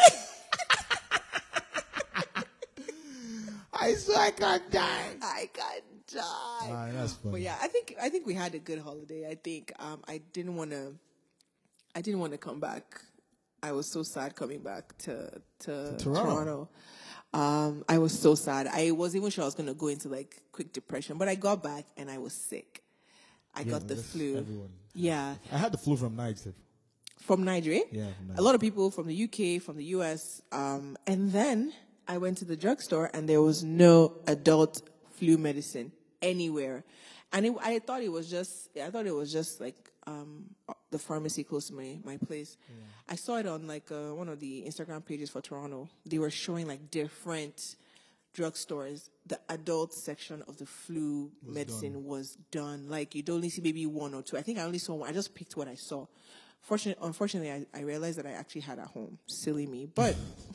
I swear I can't die. I can die. Ah, that's funny. But yeah, I think I think we had a good holiday. I think um, I didn't want to. I didn't want to come back. I was so sad coming back to to, To Toronto. Toronto. Um, I was so sad. I was even sure I was going to go into like quick depression, but I got back and I was sick. I Yeah, got the that's flu. Everyone. Yeah, I had the flu from night. Sir. from Nigeria. Yeah, from A Nigeria. lot of people from the U K, from the U S, um, and then I went to the drugstore and there was no adult flu medicine anywhere, and it, I thought it was just I thought it was just like um, the pharmacy close to my my place. Yeah. I saw it on like uh, one of the Instagram pages for Toronto. They were showing like different drugstores. The adult section of the flu Was medicine done. was done. Like you'd only see maybe one or two. I think I only saw one. I just picked what I saw. Fortunately, unfortunately, I, I realized that I actually had at home. Silly me, but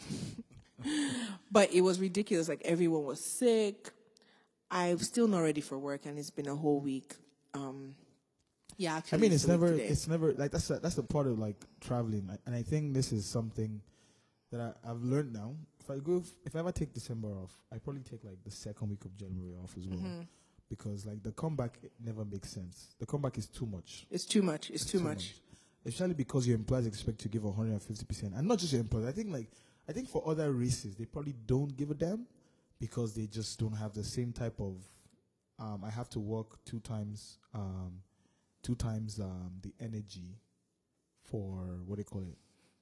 but it was ridiculous. Like everyone was sick. I'm still not ready for work, and it's been a whole week. Um, yeah, actually, I mean, it's a week never, today. it's never like that's a, that's the part of like traveling, I- and I think this is something that I, I've learned now. If I go, if I ever take December off, I probably take like the second week of January off as well, Mm-hmm. because like the comeback it never makes sense. The comeback is too much. It's too much. It's, too, much. Especially because your employers expect to give one hundred fifty percent, and not just your employers. I think like I think for other races, they probably don't give a damn because they just don't have the same type of. Um, I have to work two times, um, two times um, the energy for what do you call it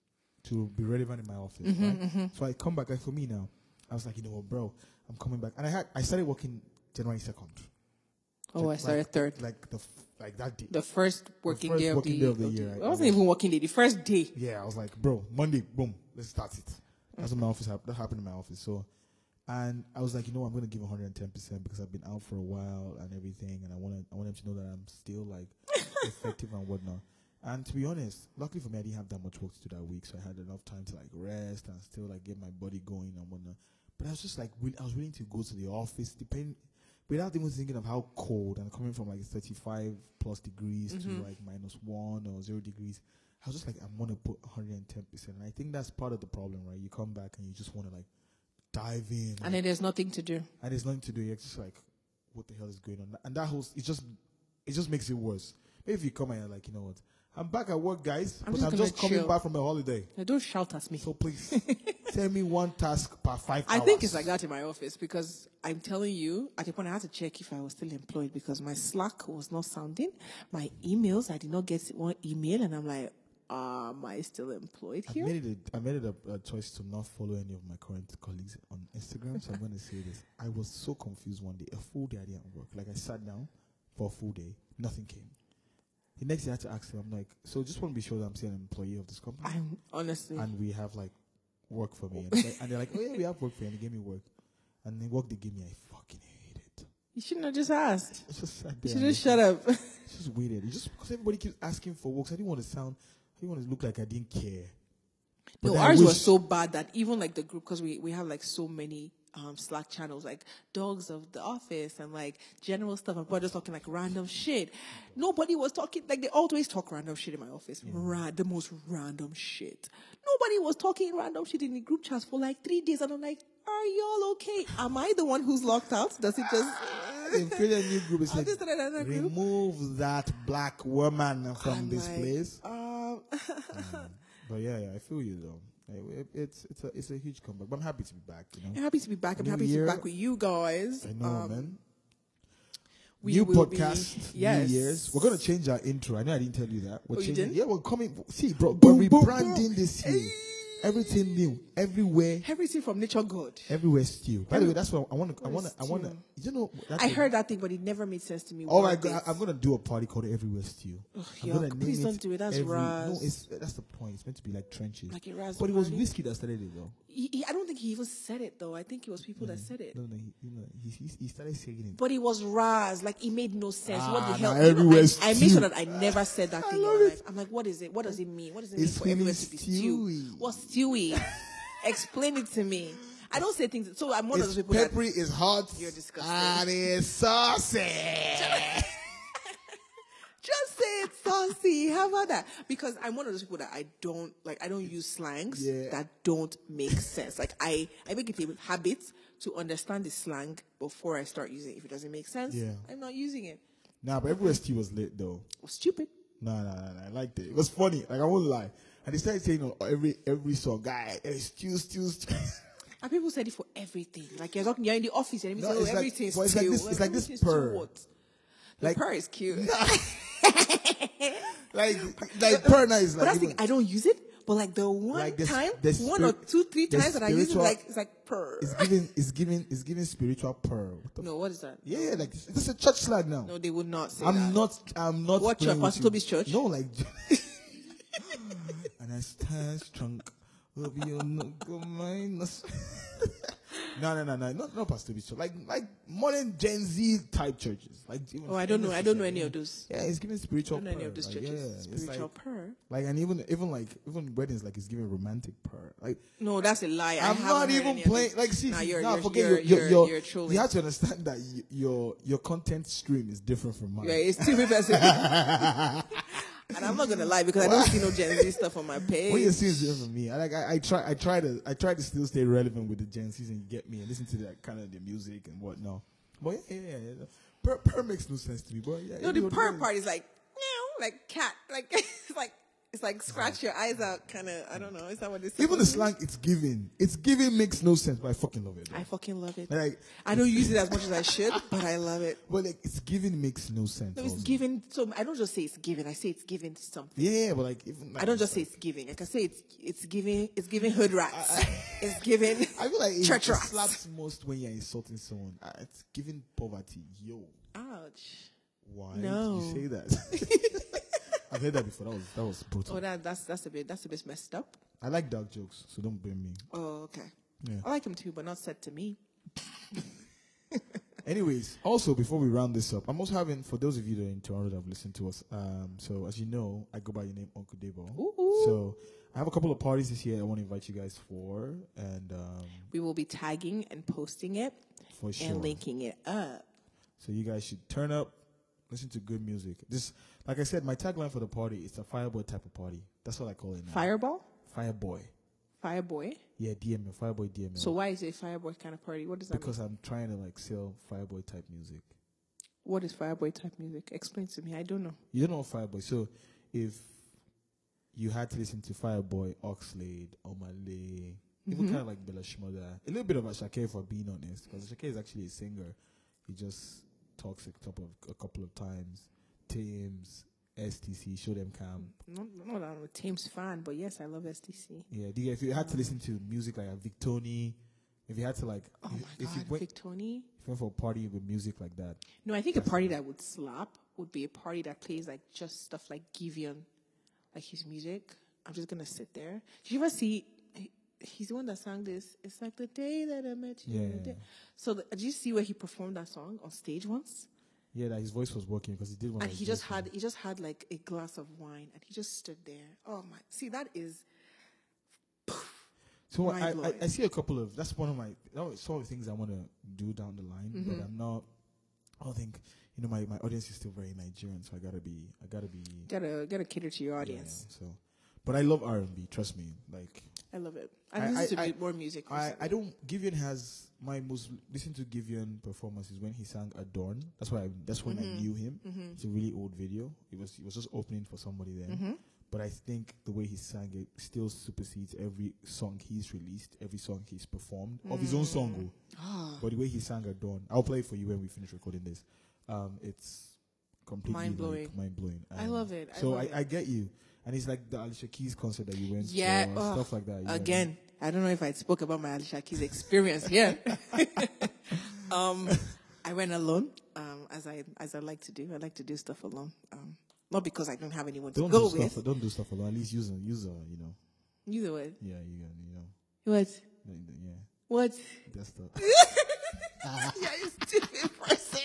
to be relevant in my office. Right? So I come back. Like for me now, I was like, you know what, bro, I'm coming back, and I had I started working January second. Oh, I started like, third. Like the f- like that day. The first working first day of working the, day of the of year, the- right? It wasn't even working day. The first day. Yeah, I was like, bro, Monday, boom, let's start it. That's what my office happened. That happened in my office. So, and I was like, you know, I'm gonna give one hundred ten percent because I've been out for a while and everything, and I want I want them to know that I'm still like effective and whatnot. And to be honest, luckily for me, I didn't have that much work to do that week, so I had enough time to like rest and still like get my body going and whatnot. But I was just like, wi- I was willing to go to the office, depend without even thinking of how cold and coming from like thirty-five plus degrees to like minus one or zero degrees. I was just like, I'm gonna put one hundred ten percent, and I think that's part of the problem, right? You come back and you just want to like dive in, And then there's nothing to do. and there's nothing to do. You're just like, what the hell is going on? And that whole it just it just makes it worse. Maybe if you come and you're like, you know what, I'm back at work, guys, I'm but just I'm gonna just coming chill. back from a holiday. Now, don't shout at me. So please tell me one task per five I hours. think it's like that in my office because I'm telling you, at a point I had to check if I was still employed because my Slack was not sounding. My emails, I did not get one email, and I'm like, uh, am I still employed I here? made it. A, I made it a, a choice to not follow any of my current colleagues on Instagram. So I'm going to say this: I was so confused one day. A full day I didn't work. Like I sat down for a full day, nothing came. The next day I had to ask them. I'm like, so just want to be sure that I'm still an employee of this company, I'm honestly. and we have like work for me. And, it's like, and they're like, oh yeah, we have work for you, and they gave me work, and the work they gave me, I fucking hate it. You shouldn't have just asked. It's just sat You there. should and just shut up. It's just weird. It's just because everybody keeps asking for work. So I didn't want to sound. I didn't want to look like I didn't care. But No, then I ours wish- was so bad that even like the group, because we, we have like so many um, Slack channels, like dogs of the office and like general stuff. And people are just talking like random shit. Nobody was talking, like they always talk random shit in my office. Yeah. Ra- the most random shit. Nobody was talking random shit in the group chats for like three days. And I'm like, are y'all okay? Am I the one who's locked out? Does it just... They create a new group. It's I'll like, just start another group. remove that black woman from I'm this like, place. Um, um, but yeah, yeah, I feel you though. It, it's it's a it's a huge comeback. But I'm happy to be back. You know, I'm happy to be back. I'm New happy year. to be back with you guys. I know, Um, man. we New will podcast, be- yes. New Year's. We're gonna change our intro. I know I didn't tell you that. We're Oh, you changing. didn't? Yeah, we're coming. See, bro, Boom, we're boom, rebranding boom. this year. Hey. Everything new, everywhere, Everything from nature God. everywhere still. By the way, that's what I want to. I Everywhere want to. I want to. stew. You know, that's I what- heard that thing, but it never made sense to me. Oh one my bit. god! I'm gonna do a party called Everywhere Stew. Ugh, I'm yuck. gonna name Please it don't do it. That's every, Raz. No, it's that's the point. It's meant to be like trenches. Like a Raz but it was party? whiskey that started it though. He, he, I don't think he even said it though. I think it was people that said it. No, no, he, you know, he, he, he started saying it. But it was Raz. Like, it made no sense. what Ah, the hell? nah, You know, everywhere I, I stew. made sure that I never said that I thing in love my it. life. I'm like, what is it? What does it mean? What does it It's mean for everywhere feeling to be stew? stewy. What's stewy? Explain it to me. I don't say things. So I'm one of It's those people that... peppery, it's hot, You're disgusting. and it's saucy. Just say it's saucy. How about that? Because I'm one of those people that I don't like. I don't use slangs Yeah. that don't make sense. Like I, I make it a habit to understand the slang before I start using it. If it doesn't make sense, Yeah. I'm not using it. Nah, but Everywhere Stew was lit though. Oh, stupid. Nah, nah, nah, nah, I liked it. It was funny. Like I won't lie. And they started saying on every every song, guy, hey, stew, stew, stew. And people said it for everything. Like you're talking, you're in the office and No, everything. it's oh, like- everything's but it's like stew. this- it's like this everything's stew purr. what? The Like- purr is cute. like like Perna is But like that's the even, thing, I don't use it. But like the one Like the s- time, the one or spir- two, three the times that I use it, spiritual- like it's like purr. it's giving it's giving it's giving spiritual pearl. What the No, what is that? Yeah, yeah, like this is a church slang now. No, they would not say I'm that. not. I'm not. What playing church? with Pastor you. Toby's church? No, like. And I stand strong. Hope you not go minus. No, no, no, no, not not Pastor Toby's church. Like like modern Gen Z type churches. Like. even Oh, I don't know. famous I don't know churches, any yeah. of those. Yeah, it's giving I spiritual. don't know any pearl, of those like, churches. Yeah, it's Spiritual like, purr. like, and even even like even weddings, like it's giving romantic pearl. Like. No, that's a lie. I I'm haven't not heard even any of playing. those. Like, see, Nah, see, you're, nah, you're, forget you're, your, your, you're, your, you're trolling. you have to understand that y- your your content stream is different from mine. Yeah, it's two people. And I'm not gonna lie because I don't see no Gen Z stuff on my page. What you're seeing is different from me. I like I, I try I try to I try to still stay relevant with the Gen Zs and you get me and listen to that kind of the music and whatnot. But yeah, yeah, yeah. yeah. Per, per makes no sense to me. But yeah, No, it the would- purr part is like, meow, like cat, like it's like it's like scratch your eyes out, kind of. I don't know. Is that what it's Even the supposed to slang it's giving, it's giving makes no sense. But I fucking love it. be? Bro. I fucking love it. Like, I don't use it as much as I should, but I love it. but like it's giving makes no sense. No, it's also. given. So I don't just say it's given. I say it's given to something. Yeah, but like even like, I don't just say it's giving. I can say it's it's giving. It's giving hood rats. It's giving. I feel like it, church it rats. slaps most when you're insulting someone. Uh, it's giving poverty. Yo, Ouch. why No. do you say that? I've heard that before. That was that was brutal. Oh, that that's that's a bit that's a bit messed up. I like dark jokes, so don't blame me. Oh, okay. Yeah. I like him too, but not said to me. Anyways, also before we round this up, I'm also having for those of you that are in Toronto that have listened to us. Um, so as you know, I go by the name Uncle Debo. Ooh. So I have a couple of parties this year I want to invite you guys for, and um, We will be tagging and posting it for sure. and linking it up. So you guys should turn up, listen to good music. This, like I said, my tagline for the party is a Fireboy type of party. That's what I call it now. Fireball? Fireboy. Fireboy? Yeah, D M L, Fireboy D M L. So why is it a Fireboy kind of party? What does that because I'm trying to like sell Fireboy type music. mean? What is Fireboy type music? Explain to me. I don't know. You don't know Fireboy. So if you had to listen to Fireboy, Oxlade, Omale, even kind of like Bella Shmurda, a little bit of Ashake for being honest, because Ashake is actually a singer. He just talks a couple of a couple of times. Thames, S T C, Show Them Cam. Not, not that I'm a Thames fan, but yes, I love S T C. Yeah, do you- if you had to listen to music like a Victoni, if you had to like, Oh if, my if you God, went, Victoni? if you went for a party with music like that, No, I think a party that would slap would be a party that plays like just stuff like Giveon, like his music. I'm just gonna sit there. Did you ever see? he- He's the one that sang this. It's like the day that I met you. Yeah, the yeah, day- yeah. So the, did you see where he performed that song on stage once? yeah, that his voice was working because he did one. And like he just this, had he just had like a glass of wine and he just stood there. Oh my! See, that is So So I, I, Mind-blowing. I see a couple of, that's one of my, that was some of the things I want to do down the line, Mm-hmm. but I'm not, I don't think, you know, my, my audience is still very Nigerian, so I gotta be, I gotta be. Gotta gotta cater to your yeah, audience. so, but I love R and B, trust me. Like, I love it. I- I listen to I- a bit more music. I, recently. I don't, Giveon has, my most listened to Giveon performance is when he sang Adorn. That's why I, that's when Mm-hmm. I knew him. It's a really old video. It was, it was just opening for somebody then. Mm-hmm. But I think the way he sang it still supersedes every song he's released, every song he's performed of his own song. oh. Ah, But the way he sang at Dawn, I'll play it for you when we finish recording this. Um, it's completely Mind-blowing. like, mind-blowing. I And love it. I so love I, it. I get you, and it's like the Alicia Keys concert that you went Yeah, for, ugh. stuff like that. you know what I mean? again, I don't know if I spoke about my Alicia Keys experience here. um, I went alone, um, as I as I like to do. I like to do stuff alone. Um, not because I don't have anyone to Don't go do with. stuff. Don't do stuff alone. At least use a use a you know. Either way. Yeah, you got you know. What? the- the- Yeah, What? that's stuff. Yeah, you stupid person.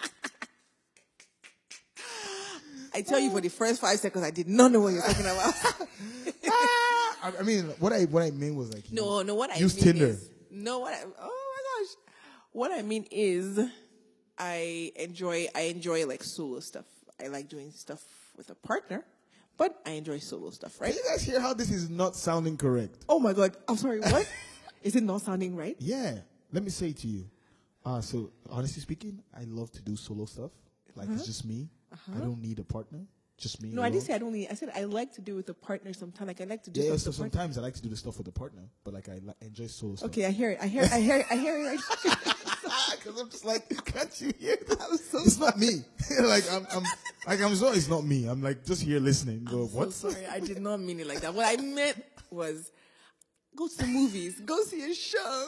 I tell you, for the first five seconds, I did not know what you're talking about. I, I mean, what I what I mean was like you know, No, no, what I use mean Tinder. is, no, what I, oh my gosh. What I mean is, I enjoy, I enjoy like solo stuff. I like doing stuff with a partner, but I enjoy solo stuff, right? Can you guys hear how this is not sounding correct? Oh my God. I'm sorry, what? Is it not sounding right? Yeah. Let me say to you. Uh, so, honestly speaking, I love to do solo stuff. Like, it's just me. I don't need a partner. Just me. Uh-huh. No, I alone. didn't say I don't need, I said I like to do with a partner sometimes. Like I like to do Yeah, yeah, stuff so with a partner. sometimes I like to do the stuff with a partner, but like I li- enjoy solo stuff. Okay, I hear it. I hear I hear I hear it right. Because I'm just like, can't you hear that? I'm so It's not me. like, I'm, I'm, like, I'm sure it's not me. I'm like, just here listening. Go, So what? sorry, I did not mean it like that. What I meant was go to the movies, go see a show.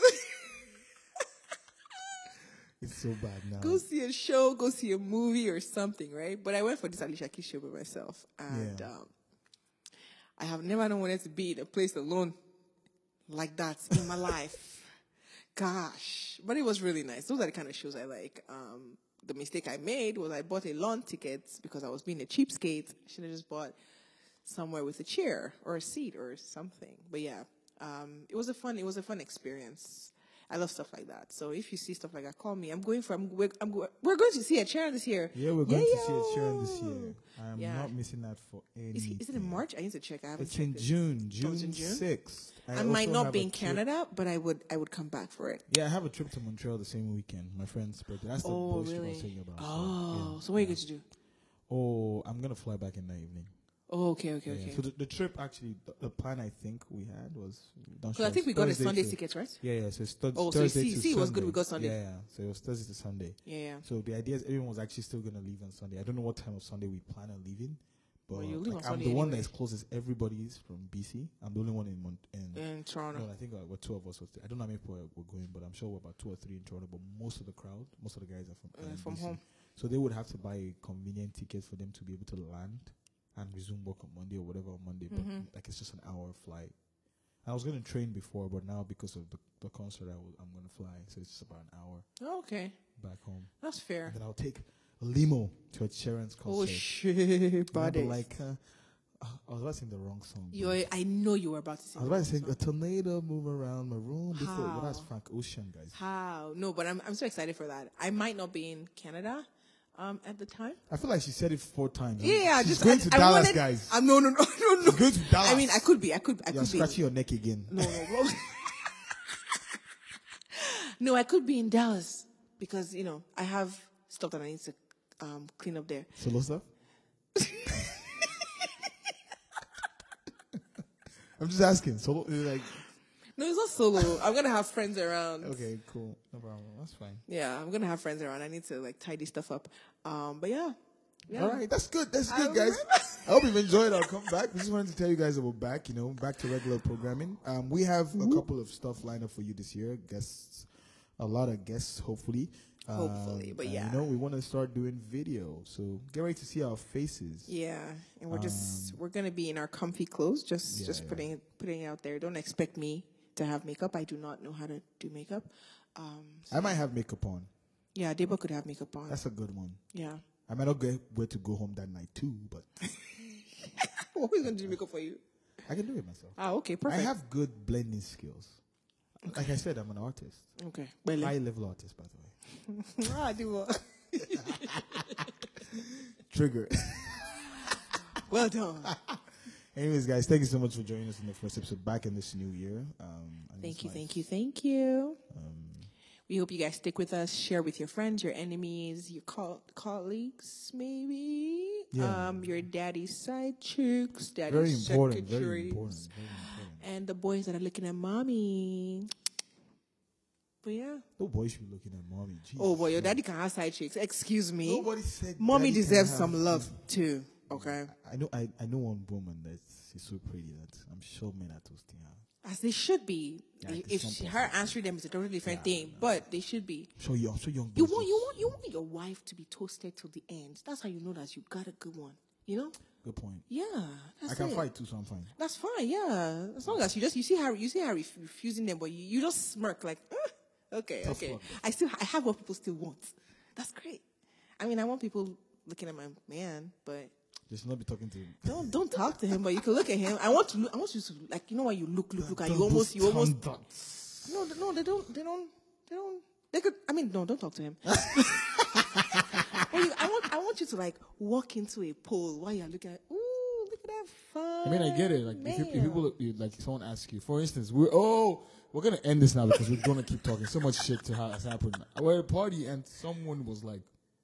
It's so bad now. Go see a show, go see a movie or something, right? But I went for this Alicia Keys show by myself, and Yeah. um, I have never known wanted to be in a place alone like that in my life. Gosh, but it was really nice. Those are the kind of shows I like. Um, the mistake I made was I bought a lawn ticket because I was being a cheapskate. I should have just bought somewhere with a chair or a seat or something. But yeah, um, it was a fun. It was a fun experience. I love stuff like that. So if you see stuff like that, call me. I'm going for. I'm, we're, I'm, go- we're going to see a chair this year. Yeah, we're going to see Yeah. a Sharon this year. I'm Yeah. not missing that for anything. Is, he, is it in March? I need to check. I haven't It's in checked it. June, Oh, June it's in June? sixth. I might also not have be a in trip- Canada, but I would. I would come back for it. Yeah, I have a trip to Montreal the same weekend. My friend's birthday. That's the Oh, bullshit I really? was saying about. Oh, yeah. so what are you going to do? Oh, I'm gonna fly back in the evening. Oh, okay, okay, Yeah. okay. So the, the trip actually, the, the plan I think we had was. Because I think we got a Sunday ticket, right? Yeah, yeah. So it's th- Oh, so Thursday see- to see, it Sunday. was good we got Sunday. Yeah, yeah. So it was Thursday to Sunday. Yeah, yeah. So the idea is everyone was actually still gonna leave on Sunday. I don't know what time of Sunday we plan on leaving, but Well, you'll leave like, on I'm Sunday the one anyway. that's closest. Everybody's from B C. I'm the only one in Mont- in. In Toronto. No, I think uh, we're two of us. Was I don't know how many people were going, but I'm sure we're about two or three in Toronto. But most of the crowd, most of the guys are from Uh, uh, from B C. home. So they would have to buy a convenient ticket for them to be able to land and resume work on Monday or whatever on Monday. Mhm. But like it's just an hour flight. I was gonna train before, but now because of the, the concert, I will, I'm gonna fly. So it's just about an hour Oh, okay, back home. that's fair. And then I'll take a limo to a Sharon's concert. Oh shit, And I'll be buddy. like, uh, I was about to sing the wrong song. You, I know you were about to say. I was about to sing a tornado move around my room before. Well, that's How? Frank Ocean, guys. How? No, but I'm I'm so excited for that. I might not be in Canada, um, at the time. I feel like she said it four times. Yeah, She's just going I, to I Dallas, wanted, guys. I'm no, no, no, no, no. She's going to Dallas. I mean, I could be. I could. I You're could be. scratching your neck again. No, no, no. No, I could be in Dallas because you know I have stuff that I need to um, clean up there. Solo stuff? I'm just asking. Solo, like, No, it's not solo. I'm gonna have friends around. okay, cool. No problem. That's fine. Yeah, I'm gonna have friends around. I need to like tidy stuff up. Um, but yeah, yeah. All right, that's good. That's I good, guys. remember. I hope you've enjoyed our comeback. We just wanted to tell you guys about back, you know, back to regular programming. Um, we have a couple of stuff lined up for you this year. Guests, a lot of guests, hopefully. Hopefully, but and, yeah. You know, we want to start doing video. So get ready to see our faces. Yeah, and we're just we're gonna be in our comfy clothes. Just Um, Yeah, just yeah. putting it putting it out there. Don't expect me to have makeup. I do not know how to do makeup. Um, I might have makeup on. yeah, Debo could have makeup on. That's a good one. yeah. I might not get where to go home that night too, but Who's gonna do makeup for you? I can do it myself. Ah, okay, I perfect. have good blending skills. Like I said, I'm an artist. Okay. Well, High level artist, by the way. ah, do what? Trigger. Well done. Anyways, guys, thank you so much for joining us in the first episode back in this new year. Um, and Thank it's you, nice. thank you, thank you. Um, We hope you guys stick with us. Share with your friends, your enemies, your co- colleagues, maybe. Yeah. Um, your daddy's side chicks, daddy's very important. secretaries, Very important. Very important. and the boys that are looking at mommy. But yeah. No boy should be looking at mommy. Jesus Oh boy, your Christ. daddy can have side chicks. Excuse me. Nobody said Mommy daddy can deserves have- some love too. Okay. I know. I, I know one woman that's she's so pretty that I'm sure men are toasting her. As they should be. Yeah, if it's if some she, her possible. answering them is a totally different Yeah, thing, but they should be. I'm sure you. I'm sure young. You boys want just- you want you want your wife to be toasted till the end. That's how you know that you got a good one. You know? Good point. Yeah. I That's can it. fight too, so I'm fine. That's fine. Yeah. As long as you just you see her you see her ref- refusing them, but you, you just smirk like, "Uh, okay, Tough okay. luck. I still I have what people still want. That's great. I mean, I want people looking at my man, but Just not be talking to him. don't don't talk to him. But you can look at him. I want to look. I want you to like you know when you look look look and you Double almost you almost standards. no no they don't they don't they don't they could I mean no don't talk to him. Well, you, I want I want you to like walk into a pole while you're looking at ooh look at that fun. I mean, I get it. Like, if, you, if male. people, if, like, someone asks you, for instance, we're, oh, we're going to end this now because we're going to keep talking. So much shit to ha- has happened. We're at a party and someone was like,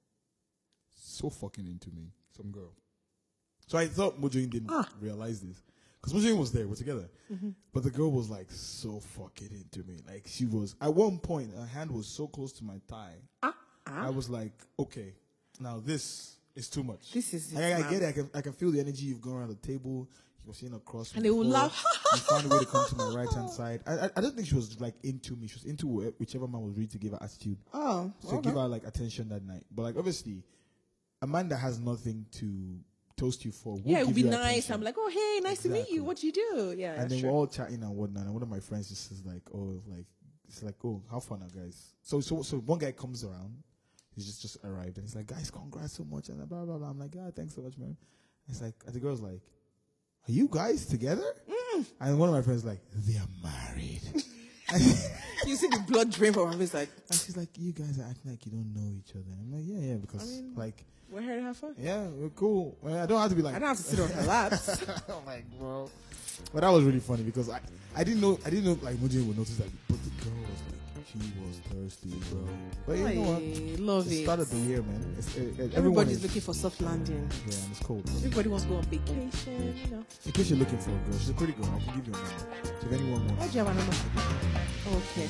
so fucking into me. Some girl. So I thought Mojoin didn't Ah. realize this. Because Mojoin was there, we're together. But the girl was like, so fucking into me. Like, she was, at one point, her hand was so close to my thigh. ah, ah. I was like, okay, now this is too much. This is it, I, I ma'am. get it. I can, I can feel the energy you've gone around the table. You were sitting across from And they will before. laugh. You found a way to come to my right hand side. I, I, I don't think she was like into me. She was into wh- whichever man was ready to give her attitude. Oh, So okay. give her like attention that night. But like obviously, Amanda has nothing to toast you for. We'll Yeah, it would give be you nice. attention. I'm like, oh hey, nice to meet Exactly. you. What'd you do? Yeah, And then sure. we're all chatting and whatnot. And one of my friends just says like, oh, like it's like, oh, how fun are guys? So so so one guy comes around. He's just just arrived and he's like, guys, congrats so much and blah blah blah. I'm like, yeah, thanks so much, man. It's like, and the girl's like, are you guys together? Mm. And one of my friends like, they are married. and You see the blood drain from her face, like, she's like, you guys are acting like you don't know each other. I'm like, yeah, yeah, because I mean- like, we're here to have fun. yeah, we're cool. Well, I don't have to be like, I don't have to sit on her laps. I'm like, bro. But that was really funny because I, I didn't know I didn't know like Mujin would notice that, but the girl was like, she was thirsty, bro. But you know what? I love It's the it. start of the year, man. It's, it, it, everyone Everybody's is, looking for soft landing. yeah, and it's cold. Everybody wants to go on vacation, you know. In case you're looking for a girl, she's a pretty girl. I can give you a number. So if anyone Why wants, do you have a number? Okay.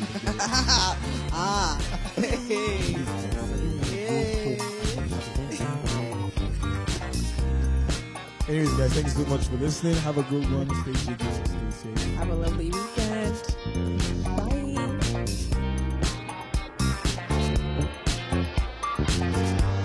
ah. Hey. Hey. anyways, guys, thank you so much for listening. Have a good one. Stay safe. Stay safe. Have a lovely weekend. Bye.